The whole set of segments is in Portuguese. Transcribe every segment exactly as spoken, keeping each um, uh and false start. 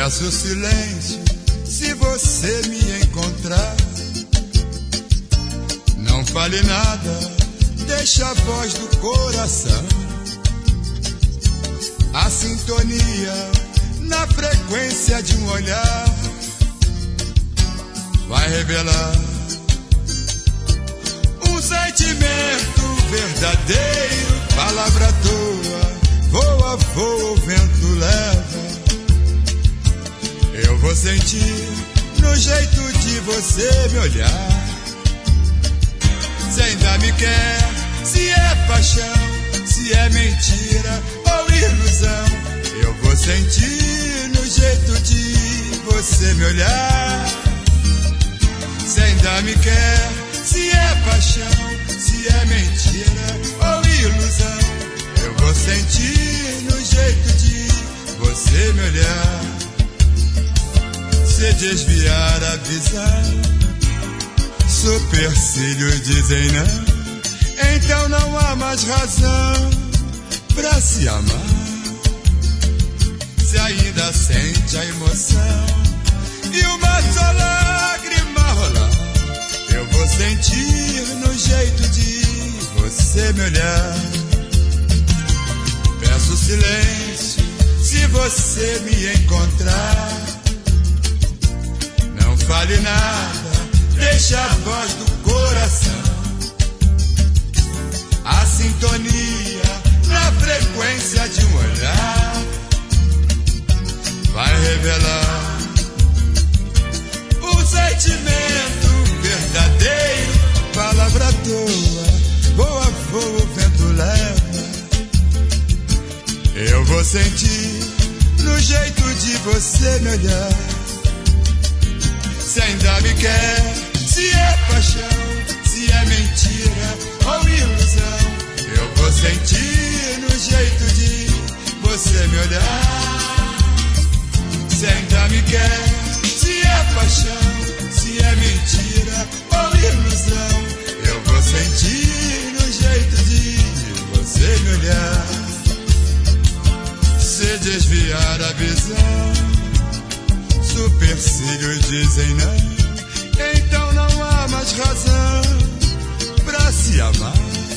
Peço silêncio se você me encontrar. Não fale nada, deixa a voz do coração. A sintonia na frequência de um olhar vai revelar um sentimento verdadeiro. Palavra à toa, voa, voa, o vento leva. Eu vou sentir no jeito de você me olhar. Se ainda me quer, se é paixão, se é mentira ou ilusão. Eu vou sentir no jeito de você me olhar. Se ainda me quer, se é paixão, se é mentira ou ilusão. Eu vou sentir no jeito de você me olhar. Se desviar a visão, supercílios dizem não. Então não há mais razão pra se amar. Se ainda sente a emoção e uma só lágrima rolar, eu vou sentir no jeito de você me olhar. Peço silêncio se você me encontrar. Não fale nada, deixa a voz do coração. A sintonia na frequência de um olhar vai revelar um sentimento verdadeiro. Palavra à toa, voa, voa, o vento leva. Eu vou sentir no jeito de você me olhar. Se ainda me quer, se é paixão, se é mentira ou ilusão. Eu vou sentir no jeito de você me olhar. Se ainda me quer, se é paixão, se é mentira ou ilusão. Eu vou sentir no jeito de você me olhar. Se desviar a visão, supercílios dizem não. Então não há mais razão pra se amar.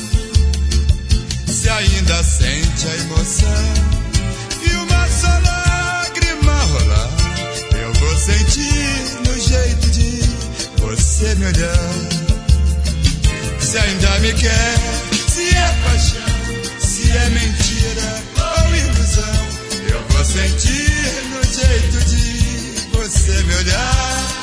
Se ainda sente a emoção e uma só lágrima rolar, eu vou sentir no jeito de você me olhar. Se ainda me quer, se é paixão, se é mentira ou ilusão, eu vou sentir no jeito de você me olhar.